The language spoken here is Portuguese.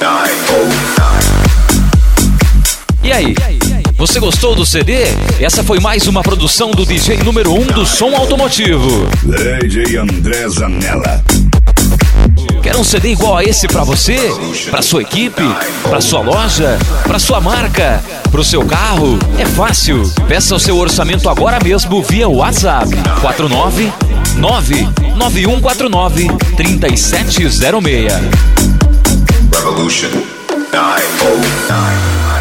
E aí, você gostou do CD? Essa foi mais uma produção do DJ número 1 do som automotivo, DJ André Zanella. Quer um CD igual a esse pra você? Pra sua equipe? Pra sua loja? Pra sua marca? Pro seu carro? É fácil. Peça o seu orçamento agora mesmo via WhatsApp 499-9149-3706. Revolution 909.